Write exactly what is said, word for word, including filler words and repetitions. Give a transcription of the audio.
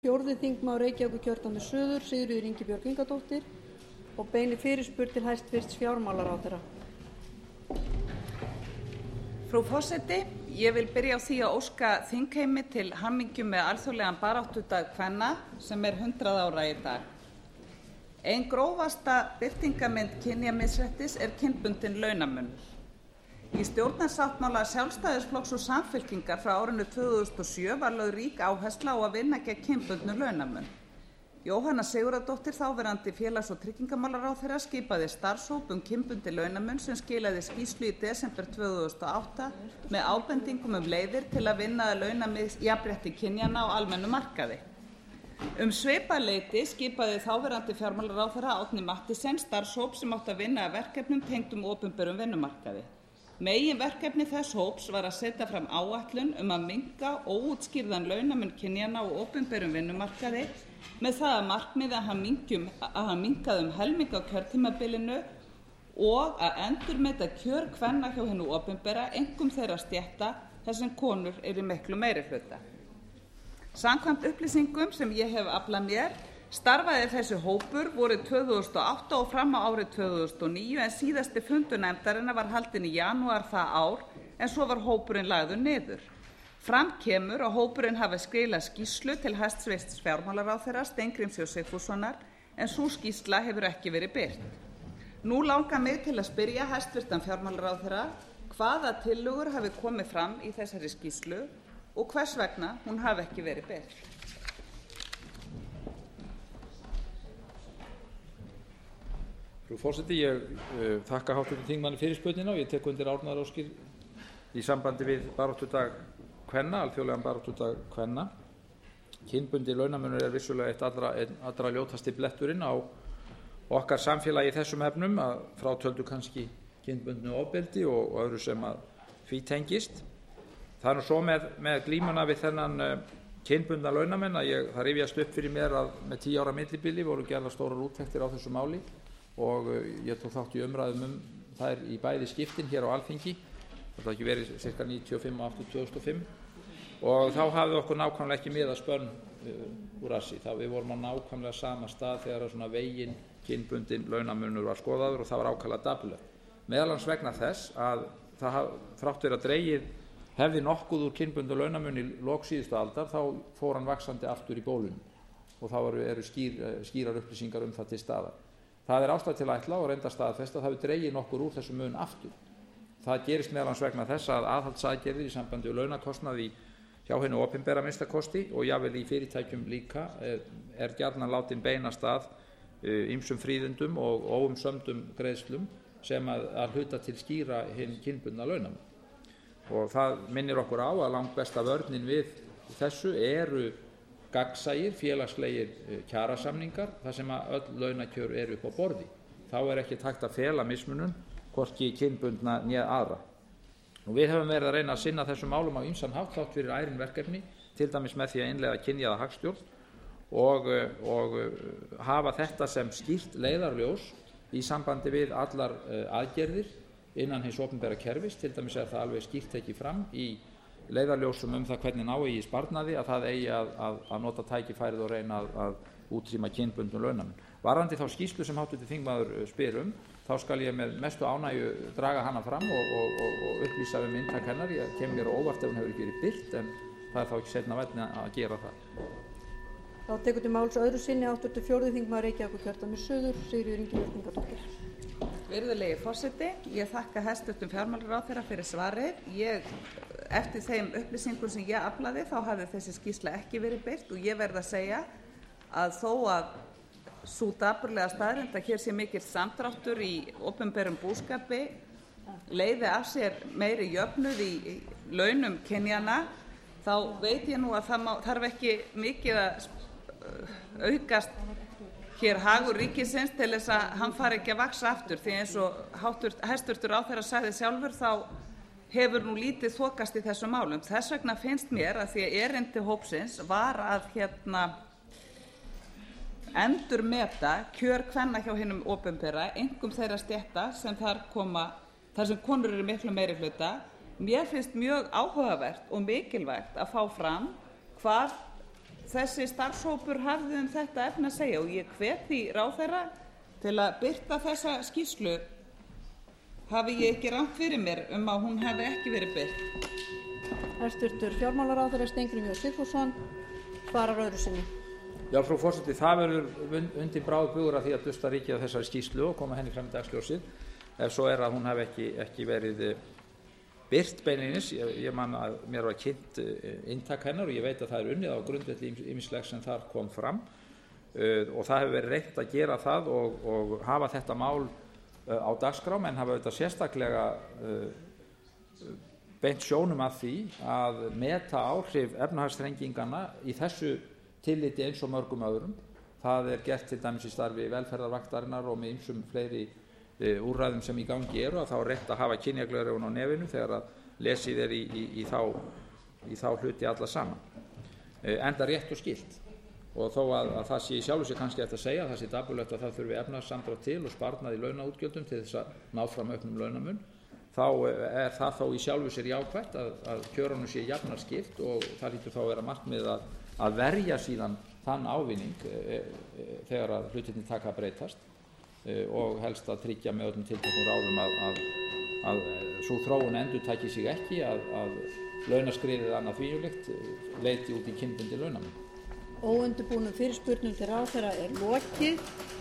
fjórði þingmaður Reykjavíkurkjördæmis suður, Sigríður Ingibjörg Ingadóttir, og beinir fyrirspurn til hæstvirts fjármálaráðherra. Frú forseti, ég vil byrja á því að óska þingheimi til hamingju með alþjóðlegan baráttudag kvenna sem er hundrað ára í dag. Ein grófasta birtingarmynd kynjamisréttis er kynbundinn launamunur. Í stjórnarsáttmála Sjálfstæðisflokks og Samfylkingar frá árinu tvö þúsund og sjö var lögð rík áhersla á að vinna gegn kynbundnum launamun. Jóhanna Sigurðardóttir, þáverandi félags- og tryggingamálaráðherra, skipaði starfshóp um kynbundinn launamun sem skilaði skýrslu í desember tvö þúsund og átta með ábendingum um leiðir til að vinna að launajafnrétti kynjanna á almennum markaði. Um svipað leyti skipaði þáverandi fjármálaráðherra Árni Mathiesen starfshóp sem átti að vinna að verkefnum tengdum opinberum vinnumarkaði. Meginverkefni þess hóps var að setja fram áætlun um að minnka óútskýrðan launamun kynjanna á opinberum vinnumarkaði með það að markmiði að hann, mingjum, að hann minnkaði um helming á kjörtímabilinu og að endurmeta kjör kvenna hjá hinu opinbera, einkum þeirra stétta þar sem konur eru miklu meirihluta. Samkvæmt upplýsingum sem ég hef aflað mér starfaði þessi hópur vorið tvö þúsund og átta og fram á árið tvö þúsund og níu en síðasti fundur nefndarinnar var haldinn í janúar það ár en svo var hópurinn lagður niður. Fram kemur að hópurinn hafi skilað skýrslu til hæstvirts fjármálaráðherra Steingríms J Sigfússonar en sú skýrsla hefur ekki verið birt. Nú langar mig til að spyrja hæstvirtan fjármálaráðherra hvaða tillögur hafi komið fram í þessari skýrslu og hvers vegna hún hafi ekki verið birt. Frú forseti, ég uh, þakka háttvirtum þingmanni fyrirspurnina og ég tek undir árnaðaróskir í sambandi við baráttudag kvenna, alþjóðlegan baráttudag kvenna. Kynbundinn launamunur er vissulega eitt allra, allra ljótasti bletturinn á okkar samfélagi í þessum efnum, að frátöldu kannski kynbundnu ofbeldi og, og öðru sem að því tengist. Það er nú svo með, með glímuna við þennan uh, kynbundna launamenn að ég, það rifjast upp fyrir mér að með tíu ára millibili voru gerðar stórar úttektir á þessu máli og uh, ég tók þátt í umræðum um þær í bæði skiptin hér á Alþingi. Það ekki verið cirka níutíu og fimm og aftur tvö þúsund og fimm og þá hafði okkur nákvæmlega ekki miðað spönn uh, úr rassi. Þá við vorum á nákvæmlega sama stað þegar svona veginn kynbundinn launamunur var skoðaður og það var ákaflega dapurlegt. Meðal annars vegna þess að það þrátt fyrir að dregið hefði nokkuð úr kynbundnu launamun í lok síðustu aldar þá fór hann vaxandi aftur í bólunum og þá eru, eru skýr, skýrar upplýsingar um það til staðar. Það er ástæða til að ætla og reynda staðfest að það hefur dregið nokkur úr þessu mun aftur. Það gerist meðal annars vegna þess að aðhaldsaðgerðir í sambandi við launakostnaði hjá hinu opinbera minnstakosti og jafnvel í fyrirtækjum líka er gjarnan látin beinast að ýmsum fríðindum og óumsömdum greiðslum sem að, að hluta til skýra hinn kynbundna launamun. Og það minnir okkur á að langbesta vörnin við þessu eru gagnsæir félagslegir kjarasamningar þar sem að öll launakjör eru upp á borði. Þá er ekki hægt að fela mismunun hvorki kynbundna né aðra. Og við höfum verið að reyna að sinna þessum málum á ýmsan hátt þátt fyrir ærin verkefni, til dæmis með því að innleiða kynjaða hagstjórn og, og hafa þetta sem skýrt leiðarljós í sambandi við allar aðgerðir innan hins opinbera kerfis. Til dæmis er það alveg skýrt tekið fram í leiðarljósum um það hvernig ná eigi sparnaði að það eigi að, að, að nota tækifærið og reyna að, að útrýma kynbundnum launamun. Varðandi þá skýrslu sem háttvirtur þingmaður spyr um, þá skal ég með mestu ánægju draga hana fram og, og, og, og upplýsa um inntak hennar. Ég kemur mér óvart ef hún hefur ekki verið birt, en það er þá ekki seinna vænna að gera það. Þá tekur til máls öðru sinni háttvirtur fjórði þingmaður Reykjavíkurkjördæmis suður, Sigríður Ingibjörg Ingadóttir. Virðulegi forseti, ég þakka hæstvirtum fjármálaráðherra fyrir svarið. Ég, eftir þeim upplýsingum sem ég aflaði, þá hafði þessi skýrsla ekki verið birt og ég verð að segja að þó að sú dapurlega staðreynd að hér sé mikill samdráttur í opinberum búskapi leiði af sér meiri jöfnuð í, í launum kynjanna, þá veit ég nú að það má, þarf ekki mikið að aukast hér hagur ríkisins til þess að hann fari ekki að vaxa aftur, því eins og hæstvirtur ráðherra sagði sjálfur þá hefur nú lítið þokast í þessum málum. Þess vegna finnst mér að því að erindi hópsins var að hérna endurmeta kjör kvenna hjá hinum opinbera, einkum þeirra stétta sem þar koma, þar sem konur eru miklu meirihluta. Mér finnst mjög áhugavert og mikilvægt að fá fram hvað þessi starfshópur hafði um þetta efni að segja og ég hvet því ráðherra til að birta þessa skýrslu hafi ég ekki rangt fyrir mér um að hún hafi ekki verið birt. Hæstvirtur fjármálaráðherra Steingrímur J. Sigfússon svarar öðru sinni. Já, frú forseti, það verður undir bráð bugur að því að dusta ríkið á þessari skýrslu og koma henni fram í dagsljósið ef svo er að hún hafi ekki, ekki verið birt beinlínis. Ég, ég man að mér var kynnt inntak hennar og ég veit að það er unnið á grundvelli ýmislegs sem þar kom fram uh, og það hefur verið reynt að gera það og, og hafa þetta mál uh, á dagskrá, menn hafa auðvitað sérstaklega uh, beint sjónum að því að meta áhrif efnahagsþrenginganna í þessu tilliti eins og mörgum öðrum. Það er gert til dæmis í starfi velferðarvaktarinnar og með ýmsum fleiri uh, úrræðum sem í gangi eru að þá er rétt að hafa kynjagleraugun á nefinu þegar að lesið er í, í, í, þá, í þá hluti alla saman. Uh, enda rétt og skylt. Og þó að, að það sé í sjálfu sér kannski eftir að segja að það sé dapurlegt að það þurfi efnahagssamdrátt til og sparnað í launaútgjöldum til þess að ná fram auknum launamun, þá er það þó í sjálfu sér jákvætt að, að kjörunum sé jafnar skipt og það lítur þá að vera markmið að, að verja síðan þann ávinning e, e, þegar að hlutirnir taka að breytast e, og helst að tryggja með öllum tiltökum ráðum að, að, að svo þróun endurtaki sig ekki að, að launaskriðið annað þvíumlíkt leiti út í kynbundi launamun. Óundirbúnum fyrirspurnum til ráðherra er lokið.